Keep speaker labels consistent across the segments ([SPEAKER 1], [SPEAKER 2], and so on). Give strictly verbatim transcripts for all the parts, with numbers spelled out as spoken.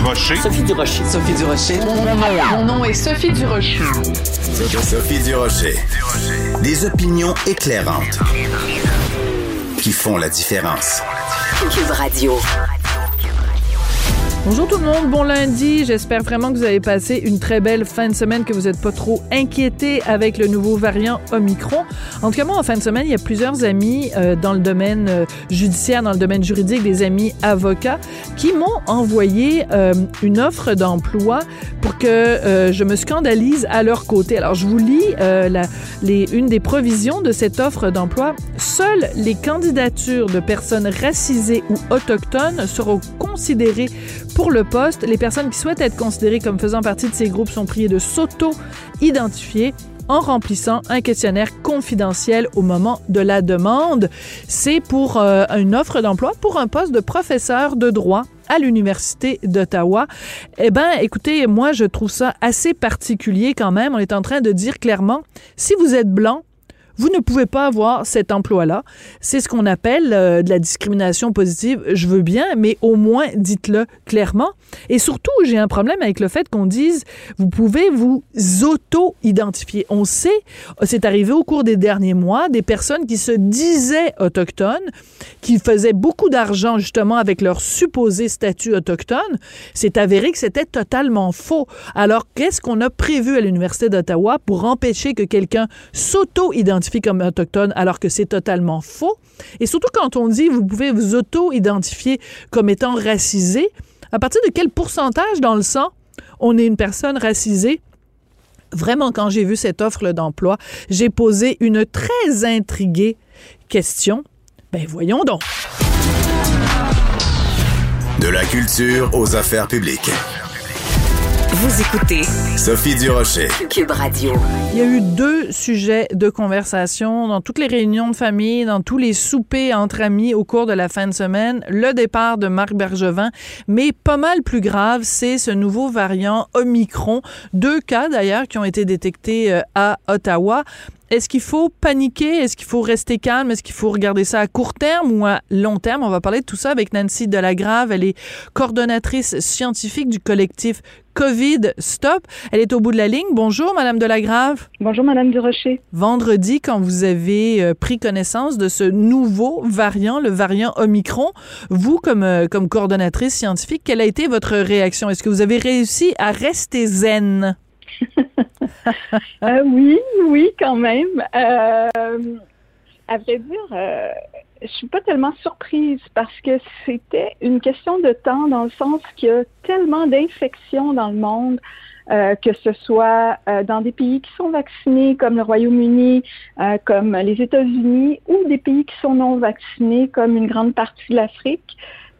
[SPEAKER 1] Durocher.
[SPEAKER 2] Sophie Durocher. Sophie Durocher.
[SPEAKER 3] Mon nom, mon nom est Sophie Durocher.
[SPEAKER 4] Sophie Durocher. Des opinions éclairantes qui font la différence.
[SPEAKER 5] Cube Radio.
[SPEAKER 6] Bonjour tout le monde, bon lundi. J'espère vraiment que vous avez passé une très belle fin de semaine, que vous n'êtes pas trop inquiétés avec le nouveau variant Omicron. En tout cas, moi, en fin de semaine, il y a plusieurs amis euh, dans le domaine euh, judiciaire, dans le domaine juridique, des amis avocats, qui m'ont envoyé euh, une offre d'emploi pour que euh, je me scandalise à leur côté. Alors, je vous lis euh, la, les, une des provisions de cette offre d'emploi. Seules les candidatures de personnes racisées ou autochtones seront considérées pour le poste. Les personnes qui souhaitent être considérées comme faisant partie de ces groupes sont priées de s'auto-identifier en remplissant un questionnaire confidentiel au moment de la demande. C'est pour euh, une offre d'emploi pour un poste de professeur de droit à l'Université d'Ottawa. Eh bien, écoutez, moi, je trouve ça assez particulier quand même. On est en train de dire clairement, si vous êtes blanc, vous ne pouvez pas avoir cet emploi-là. C'est ce qu'on appelle euh, de la discrimination positive. Je veux bien, mais au moins, dites-le clairement. Et surtout, j'ai un problème avec le fait qu'on dise, vous pouvez vous auto-identifier. On sait, c'est arrivé au cours des derniers mois, des personnes qui se disaient autochtones, qui faisaient beaucoup d'argent justement avec leur supposé statut autochtone. C'est avéré que c'était totalement faux. Alors, qu'est-ce qu'on a prévu à l'Université d'Ottawa pour empêcher que quelqu'un s'auto-identifie comme autochtone alors que c'est totalement faux? Et surtout quand on dit vous pouvez vous auto-identifier comme étant racisé, à partir de quel pourcentage dans le sang on est une personne racisée? Vraiment, quand j'ai vu cette offre d'emploi, j'ai posé une très intriguée question. Ben voyons donc.
[SPEAKER 4] De la culture aux affaires publiques.
[SPEAKER 5] Vous écoutez
[SPEAKER 4] Sophie Durocher.
[SPEAKER 5] Cube Radio.
[SPEAKER 6] Il y a eu deux sujets de conversation dans toutes les réunions de famille, dans tous les soupers entre amis au cours de la fin de semaine. Le départ de Marc Bergevin, mais pas mal plus grave, c'est ce nouveau variant Omicron. Deux cas d'ailleurs qui ont été détectés à Ottawa. Est-ce qu'il faut paniquer? Est-ce qu'il faut rester calme? Est-ce qu'il faut regarder ça à court terme ou à long terme? On va parler de tout ça avec Nancy Delagrave. Elle est coordonnatrice scientifique du collectif COVID Stop. Elle est au bout de la ligne. Bonjour, Madame Delagrave.
[SPEAKER 7] Bonjour, Madame Durocher.
[SPEAKER 6] Vendredi, quand vous avez euh, pris connaissance de ce nouveau variant, le variant Omicron, vous, comme, euh, comme coordonnatrice scientifique, quelle a été votre réaction? Est-ce que vous avez réussi à rester zen?
[SPEAKER 7] euh, oui, oui, quand même. Euh, à vrai dire, euh, je suis pas tellement surprise parce que c'était une question de temps dans le sens qu'il y a tellement d'infections dans le monde, euh, que ce soit euh, dans des pays qui sont vaccinés comme le Royaume-Uni, euh, comme les États-Unis, ou des pays qui sont non vaccinés comme une grande partie de l'Afrique,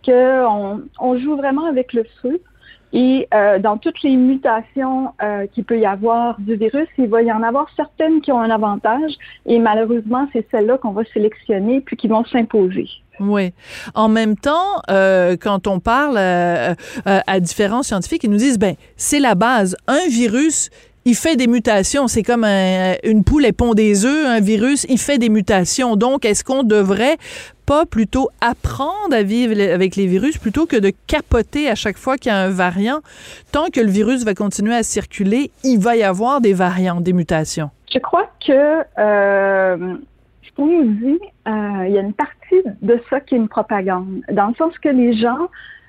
[SPEAKER 7] qu'on on joue vraiment avec le feu. Et euh, dans toutes les mutations euh, qu'il peut y avoir du virus, il va y en avoir certaines qui ont un avantage et malheureusement, c'est celles-là qu'on va sélectionner puis qui vont s'imposer.
[SPEAKER 6] Oui. En même temps, euh, quand on parle euh, euh, à différents scientifiques, ils nous disent, ben c'est la base. Un virus, il fait des mutations. C'est comme un, une poule, elle pond des œufs. Un virus, il fait des mutations. Donc, est-ce qu'on devrait pas plutôt apprendre à vivre avec les virus plutôt que de capoter à chaque fois qu'il y a un variant? Tant que le virus va continuer à circuler, il va y avoir des variants, des mutations.
[SPEAKER 7] Je crois que euh, ce qu'on nous dit, euh, il y a une partie de ça qui est une propagande. Dans le sens que les gens,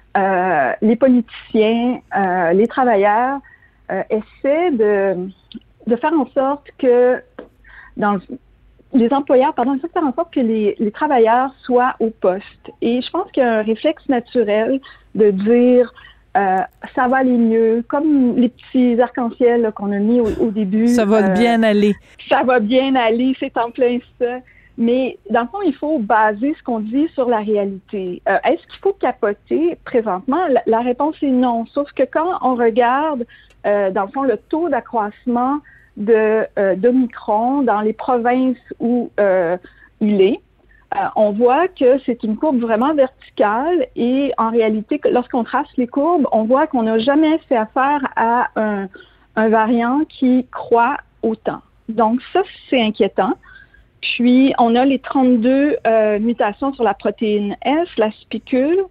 [SPEAKER 7] euh, les politiciens, euh, les travailleurs, Euh, essaie de, de faire en sorte que dans les employeurs, pardon, essaie de faire en sorte que les, les travailleurs soient au poste. Et je pense qu'il y a un réflexe naturel de dire euh, ça va aller mieux, comme les petits arcs-en-ciel là, qu'on a mis au, au début.
[SPEAKER 6] Ça va euh, bien aller. Ça
[SPEAKER 7] va bien aller, c'est en plein ça. Mais dans le fond, il faut baser ce qu'on dit sur la réalité. Euh, est-ce qu'il faut capoter présentement? La, la réponse est non. Sauf que quand on regarde, euh, dans le fond, le taux d'accroissement de euh, d'Omicron dans les provinces où euh, il est, euh, on voit que c'est une courbe vraiment verticale et en réalité, lorsqu'on trace les courbes, on voit qu'on n'a jamais fait affaire à un, un variant qui croît autant. Donc ça, c'est inquiétant. Puis, on a les trente-deux euh, mutations sur la protéine S, la spicule,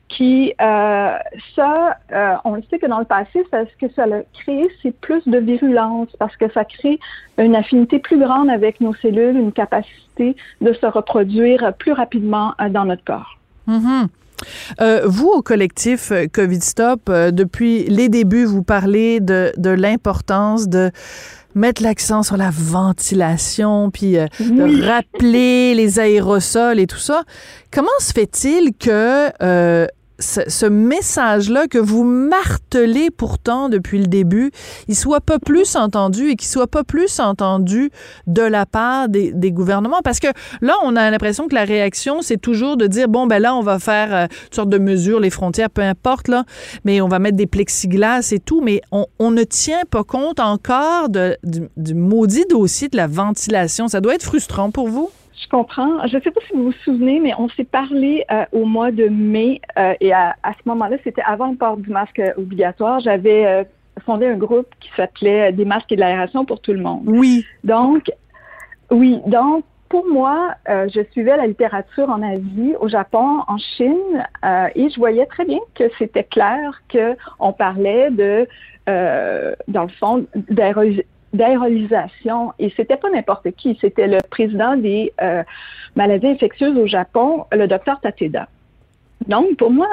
[SPEAKER 7] qui, euh, ça, euh, on le sait que dans le passé, ça, ce que ça a créé, c'est plus de virulence parce que ça crée une affinité plus grande avec nos cellules, une capacité de se reproduire plus rapidement euh, dans notre corps.
[SPEAKER 6] Mm-hmm. Euh, vous, au collectif COVID Stop, euh, depuis les débuts, vous parlez de, de l'importance de mettre l'accent sur la ventilation, puis euh, oui. de rappeler les aérosols et tout ça. Comment se fait-il que euh, ce, ce message-là que vous martelez pourtant depuis le début, il soit pas plus entendu et qu'il soit pas plus entendu de la part des, des gouvernements? Parce que là, on a l'impression que la réaction, c'est toujours de dire, bon, ben là, on va faire euh, toutes sortes de mesures, les frontières, peu importe, là, mais on va mettre des plexiglas et tout, mais on, on ne tient pas compte encore de, du, du maudit dossier de la ventilation. Ça doit être frustrant pour vous?
[SPEAKER 7] Je comprends. Je ne sais pas si vous vous souvenez, mais on s'est parlé euh, au mois de mai euh, et à, à ce moment-là, c'était avant le port du masque obligatoire. J'avais euh, fondé un groupe qui s'appelait Des masques et de l'aération pour tout le monde.
[SPEAKER 6] Oui.
[SPEAKER 7] Donc, oui. Donc, pour moi, euh, je suivais la littérature en Asie, au Japon, en Chine, euh, et je voyais très bien que c'était clair qu'on parlait de, euh, dans le fond, d'aérosol. d'aérolisation, et c'était pas n'importe qui, c'était le président des euh, maladies infectieuses au Japon, le docteur Tateda. Donc, pour moi,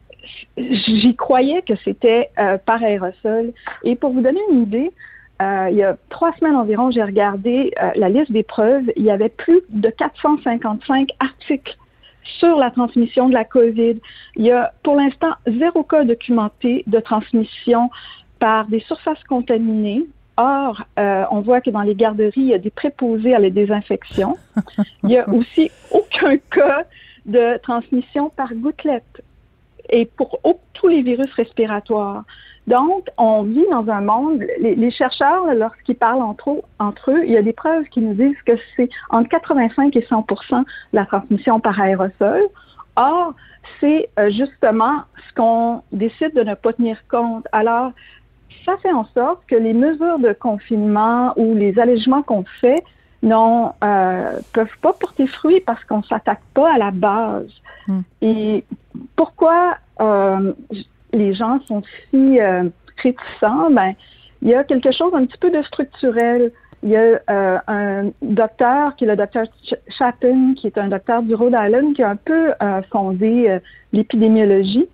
[SPEAKER 7] j'y croyais que c'était euh, par aérosol. Et pour vous donner une idée, euh, il y a trois semaines environ, j'ai regardé euh, la liste des preuves, il y avait plus de quatre cent cinquante-cinq articles sur la transmission de la COVID. Il y a pour l'instant zéro cas documenté de transmission par des surfaces contaminées. Or, euh, on voit que dans les garderies, il y a des préposés à la désinfection. Il n'y a aussi aucun cas de transmission par gouttelette et pour oh, tous les virus respiratoires. Donc, on vit dans un monde, les, les chercheurs, lorsqu'ils parlent entre, entre eux, il y a des preuves qui nous disent que c'est entre quatre-vingt-cinq et cent pour cent la transmission par aérosol. Or, c'est euh, justement ce qu'on décide de ne pas tenir compte. Alors, ça fait en sorte que les mesures de confinement ou les allègements qu'on fait ne euh, peuvent pas porter fruit parce qu'on ne s'attaque pas à la base. Mm. Et pourquoi euh, les gens sont si euh, réticents? Ben, il y a quelque chose un petit peu de structurel. Il y a euh, un docteur qui est le docteur Chapin, qui est un docteur du Rhode Island, qui a un peu euh, fondé euh, l'épidémiologie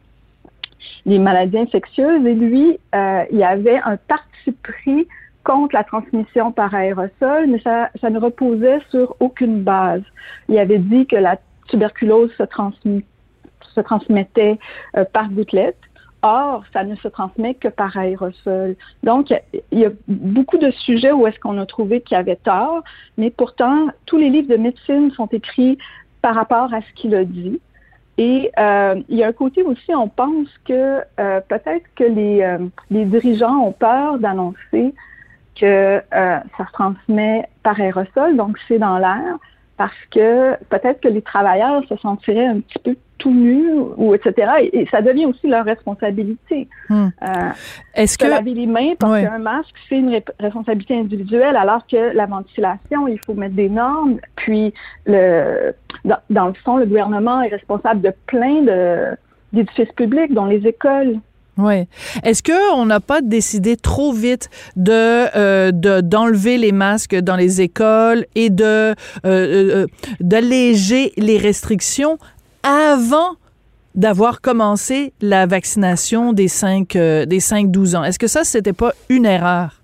[SPEAKER 7] les maladies infectieuses, et lui, euh, il y avait un parti pris contre la transmission par aérosol, mais ça, ça ne reposait sur aucune base. Il avait dit que la tuberculose se, transmis, se transmettait euh, par gouttelette. Or, ça ne se transmet que par aérosol. Donc, il y a beaucoup de sujets où est-ce qu'on a trouvé qu'il y avait tort, mais pourtant, tous les livres de médecine sont écrits par rapport à ce qu'il a dit. Et euh, il y a un côté aussi, on pense que euh, peut-être que les, euh, les dirigeants ont peur d'annoncer que euh, ça se transmet par aérosol, donc c'est dans l'air, parce que peut-être que les travailleurs se sentiraient un petit peu tout nus, ou et cetera. Et, et ça devient aussi leur responsabilité. Hmm. Euh, Est-ce que laver les mains parce oui. qu'un masque, c'est une ré- responsabilité individuelle, alors que la ventilation, il faut mettre des normes. Puis, le, dans, dans le fond, le gouvernement est responsable de plein de, d'édifices publics, dont les écoles.
[SPEAKER 6] Oui. Est-ce qu'on n'a pas décidé trop vite de, euh, de d'enlever les masques dans les écoles et de euh, euh, d'alléger les restrictions avant d'avoir commencé la vaccination des cinq euh, des cinq douze ans? Est-ce que ça, c'était pas une erreur?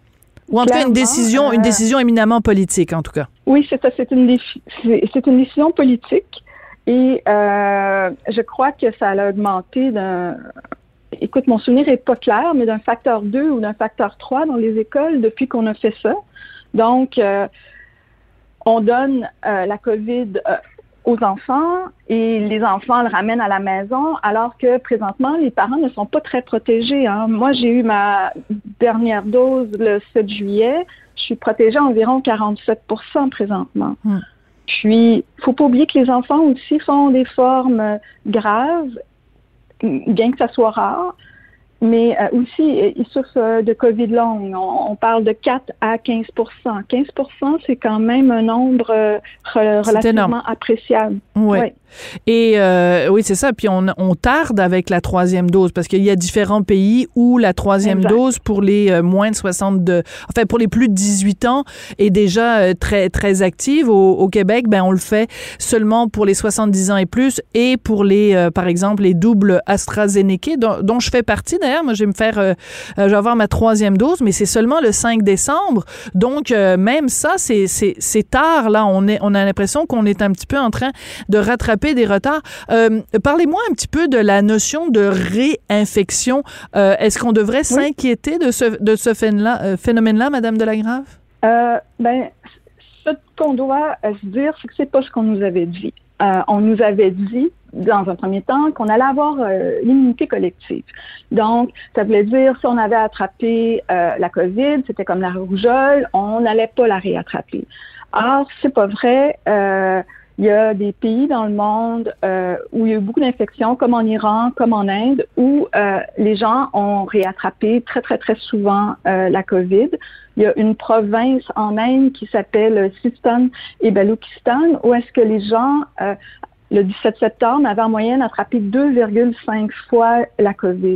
[SPEAKER 6] Ou en tout cas une décision, euh, une décision éminemment politique, en tout cas?
[SPEAKER 7] Oui, c'est ça. C'est une, défi- c'est, c'est une décision politique. Et euh, je crois que ça a augmenté d'un... Écoute, mon souvenir n'est pas clair, mais d'un facteur deux ou d'un facteur trois dans les écoles depuis qu'on a fait ça. Donc, euh, on donne euh, la COVID euh, aux enfants et les enfants le ramènent à la maison, alors que présentement, les parents ne sont pas très protégés. Hein. Moi, j'ai eu ma dernière dose le sept juillet. Je suis protégée à environ quarante-sept pour cent présentement. Mmh. Puis, il ne faut pas oublier que les enfants aussi font des formes graves, bien que ça soit rare, mais euh, aussi, ils souffrent de COVID longue. On, on parle de quatre à quinze pour cent. quinze pour cent, c'est quand même un nombre euh, re- relativement appréciable.
[SPEAKER 6] Oui. Ouais. Et euh, oui, c'est ça. Puis on, on tarde avec la troisième dose parce qu'il y a différents pays où la troisième exact. dose pour les euh, moins de soixante-deux, enfin pour les plus de dix-huit ans est déjà euh, très très active. Au, au Québec, ben on le fait seulement pour les soixante-dix ans et plus et pour les, euh, par exemple, les doubles AstraZeneca dont, dont je fais partie d'ailleurs. Moi, je vais me faire, euh, je vais avoir ma troisième dose, mais c'est seulement le cinq décembre. Donc euh, même ça, c'est c'est c'est tard là. On est, on a l'impression qu'on est un petit peu en train de rattraper des retards. Euh, parlez-moi un petit peu de la notion de réinfection. Euh, est-ce qu'on devrait oui. s'inquiéter de ce, de ce phénomène-là, euh, phénomène-là, Madame Delagrave? Euh,
[SPEAKER 7] ben, ce qu'on doit euh, se dire, c'est que c'est pas ce qu'on nous avait dit. Euh, on nous avait dit, dans un premier temps, qu'on allait avoir euh, l'immunité collective. Donc, ça voulait dire, si on avait attrapé euh, la COVID, c'était comme la rougeole, on n'allait pas la réattraper. Or, c'est pas vrai. Euh, Il y a des pays dans le monde euh, où il y a eu beaucoup d'infections, comme en Iran, comme en Inde, où euh, les gens ont réattrapé très, très, très souvent euh, la COVID. Il y a une province en Inde qui s'appelle Sistan et Baloutchistan, où est-ce que les gens, euh, le dix-sept septembre, avaient en moyenne attrapé deux virgule cinq fois la COVID.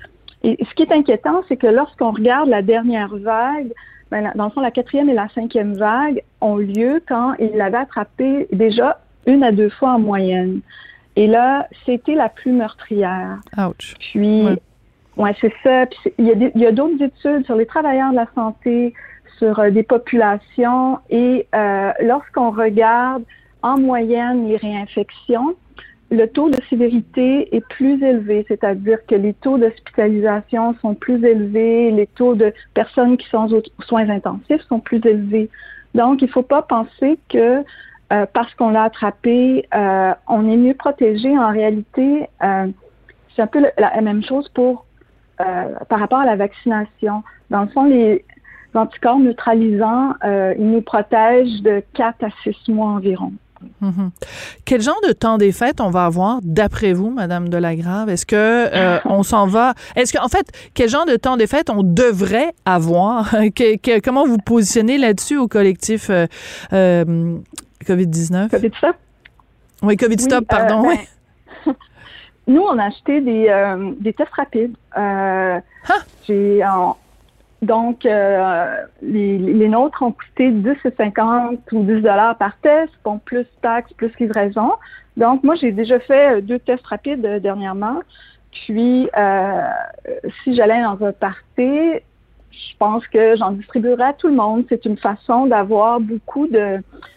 [SPEAKER 7] Et ce qui est inquiétant, c'est que lorsqu'on regarde la dernière vague, ben, dans le fond, la quatrième et la cinquième vague ont lieu quand ils l'avaient attrapé déjà une à deux fois en moyenne. Et là, c'était la plus meurtrière.
[SPEAKER 6] Ouch.
[SPEAKER 7] Puis, ouais, ouais c'est ça. Puis c'est, il y a des, il y a d'autres études sur les travailleurs de la santé, sur euh, des populations. Et euh, lorsqu'on regarde en moyenne les réinfections, le taux de sévérité est plus élevé, c'est-à-dire que les taux d'hospitalisation sont plus élevés, les taux de personnes qui sont aux soins intensifs sont plus élevés. Donc, il ne faut pas penser que euh, parce qu'on l'a attrapé, euh, on est mieux protégé. En réalité, euh, c'est un peu la, la même chose pour euh, par rapport à la vaccination. Dans le fond, les anticorps neutralisants, euh, ils nous protègent de quatre à six mois environ.
[SPEAKER 6] Mm-hmm. Quel genre de temps des fêtes on va avoir d'après vous, Madame Delagrave? Est-ce que euh, on s'en va? Est-ce que en fait, quel genre de temps des fêtes on devrait avoir? que, que, comment vous positionnez là-dessus au collectif euh, euh, covid dix-neuf?
[SPEAKER 7] covid stop?
[SPEAKER 6] Oui, covid stop, oui, pardon. Euh, ben,
[SPEAKER 7] oui. Nous, on a acheté des, euh, des tests rapides. Euh,
[SPEAKER 6] huh?
[SPEAKER 7] J'ai en Donc, euh, les, les nôtres ont coûté dix cinquante ou dix dollars par test, bon, plus taxes, plus livraison. Donc, moi, j'ai déjà fait deux tests rapides euh, dernièrement. Puis, euh, si j'allais dans un party, je pense que j'en distribuerais à tout le monde. C'est une façon d'avoir beaucoup de,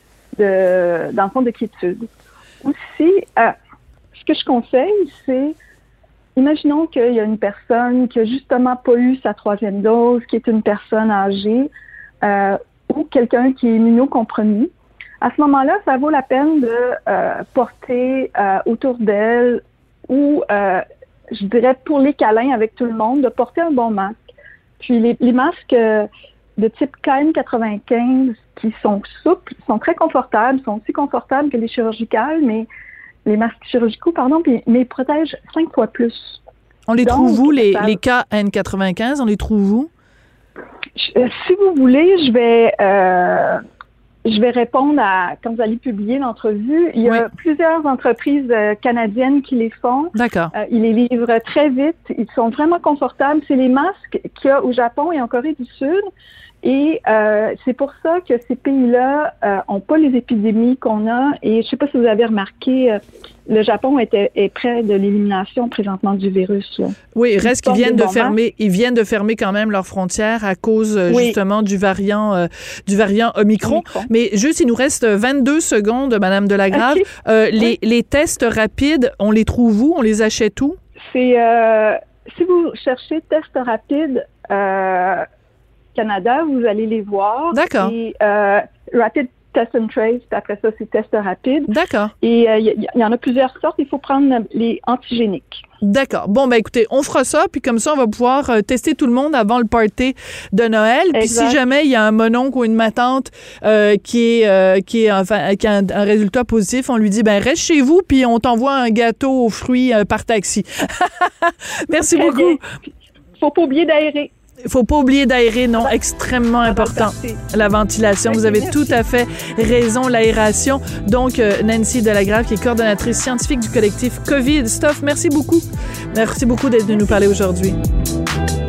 [SPEAKER 7] de dans le fond, de quiétude. Aussi, euh, ce que je conseille, c'est imaginons qu'il y a une personne qui a justement pas eu sa troisième dose, qui est une personne âgée euh, ou quelqu'un qui est immunocompromis. À ce moment-là, ça vaut la peine de euh, porter euh, autour d'elle ou, euh, je dirais, pour les câlins avec tout le monde, de porter un bon masque. Puis les, les masques euh, de type K N quatre-vingt-quinze qui sont souples, sont très confortables, sont aussi confortables que les chirurgicales, mais les masques chirurgicaux, pardon, puis, mais ils protègent cinq fois plus.
[SPEAKER 6] On les Donc, trouve où, les, ça... les K N quatre-vingt-quinze? On les trouve où?
[SPEAKER 7] Je, euh, si vous voulez, je vais euh, je vais répondre à quand vous allez publier l'entrevue. Il y a oui. plusieurs entreprises euh, canadiennes qui les font.
[SPEAKER 6] D'accord.
[SPEAKER 7] Euh, ils les livrent très vite. Ils sont vraiment confortables. C'est les masques qu'il y a au Japon et en Corée du Sud. Et euh, c'est pour ça que ces pays-là euh, ont pas les épidémies qu'on a. Et je sais pas si vous avez remarqué, euh, le Japon était, est près de l'élimination présentement du virus. Là.
[SPEAKER 6] Oui, il reste qu'ils viennent de fermer, ils viennent de fermer quand même leurs frontières à cause euh, oui. justement du variant, euh, du variant Omicron. Omicron. Mais juste, il nous reste vingt-deux secondes, Madame Delagrave. Okay. Euh, oui. les, les tests rapides, on les trouve où? On les achète où?
[SPEAKER 7] C'est euh, si vous cherchez tests rapides. Euh, Canada, vous allez les voir.
[SPEAKER 6] D'accord.
[SPEAKER 7] Et euh, Rapid Test and Trace, puis après ça, c'est test rapide.
[SPEAKER 6] D'accord.
[SPEAKER 7] Et il euh, y, y en a plusieurs sortes. Il faut prendre les antigéniques.
[SPEAKER 6] D'accord. Bon, ben écoutez, on fera ça, puis comme ça, on va pouvoir euh, tester tout le monde avant le party de Noël. Puis si jamais il y a un mononcle ou une matante euh, qui est euh, qui est enfin qui a un, un résultat positif, on lui dit ben reste chez vous, puis on t'envoie un gâteau aux fruits euh, par taxi. Merci
[SPEAKER 7] Très
[SPEAKER 6] beaucoup.
[SPEAKER 7] Bien. Faut pas oublier d'aérer.
[SPEAKER 6] Il faut pas oublier d'aérer, non, extrêmement important. La ventilation, vous avez tout à fait raison, l'aération. Donc, euh, Nancy Delagrave, qui est coordonnatrice scientifique du collectif COVID Stuff, merci beaucoup. Merci beaucoup d'être venu nous parler aujourd'hui.